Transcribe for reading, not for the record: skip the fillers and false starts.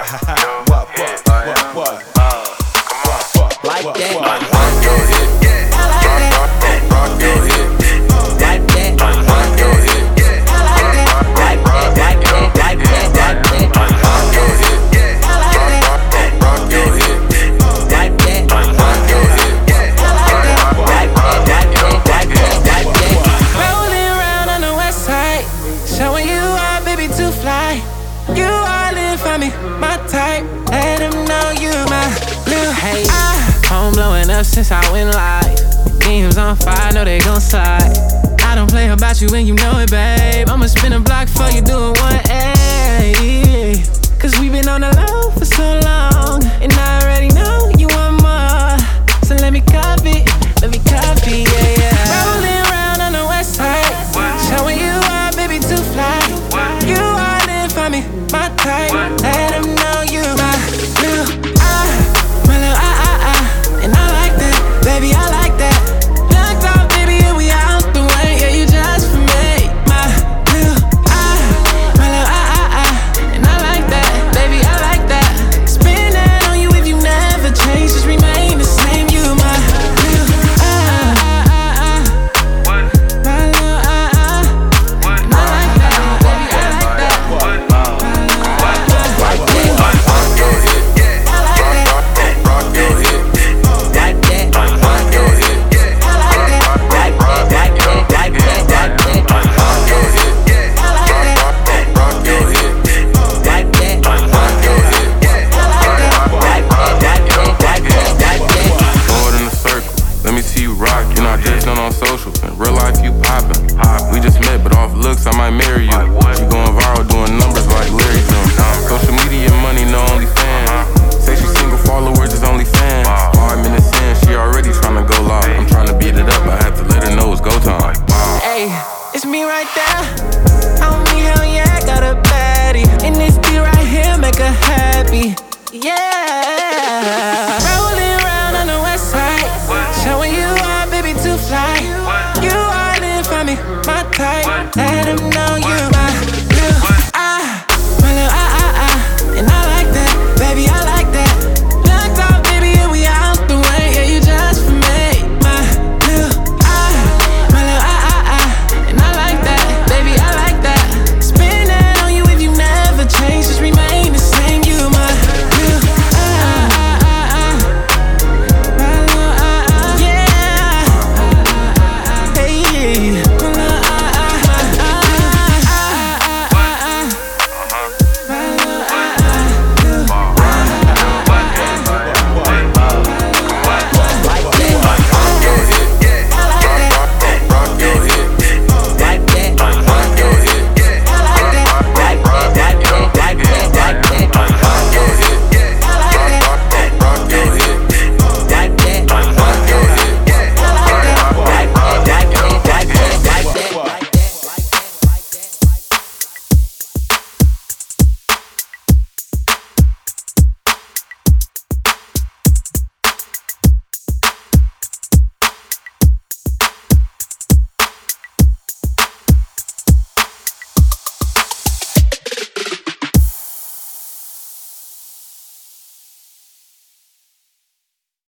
Like that. Rock your hip. Rock your hip. Like that. Rock your hip. Like that. Like that. Like that. Like that. Rock your hip. Rock your hip. Like that. Rock your hip. Like that. Like that. Like that. Like that. Rolling around on the west side, showing you are, baby, to fly. You all in for me, my type. Let them know you my blue haze. Phone blowing up since I went live. Games on fire, know they gon' slide. I don't play about you and you know it, babe. I'ma spin a block for you doing 180. Cause we been on the low for so long, and I already know you want more. So let me copy, yeah, yeah. Rolling around on the west side, showing you are, baby, to fly. You all in for me, my type. Let them know you my little my little and I like that, baby, I like that. Knocked off, baby, and we out the way. Yeah, you just for me, my little my little and I like that, baby, I like that. Spin that on you if you never change, just remain the same. You my little my little and I like that, baby, I like that. Rock your hip. Rock your hip. Like that. Rock your hip. Like that. Like that. Like that. Like that. Rock your hip. Rock your hip. Like that. Rock your hip. Like that. Like that. Like that. Like that. Throw it in a circle, let me see you rock. You're not just done on social, in real life you poppin'. We just met, but off looks I might marry you. She going viral doing numbers like Larry June. Social media money, no OnlyFans. Say she single, followers is OnlyFans. 5 minutes in, she already tryna go live. I'm tryna beat it up, I had to let her know it's go time. Hey, it's me right there. On me, hell yeah, got a baddie. And this beat right here make her happy. Yeah.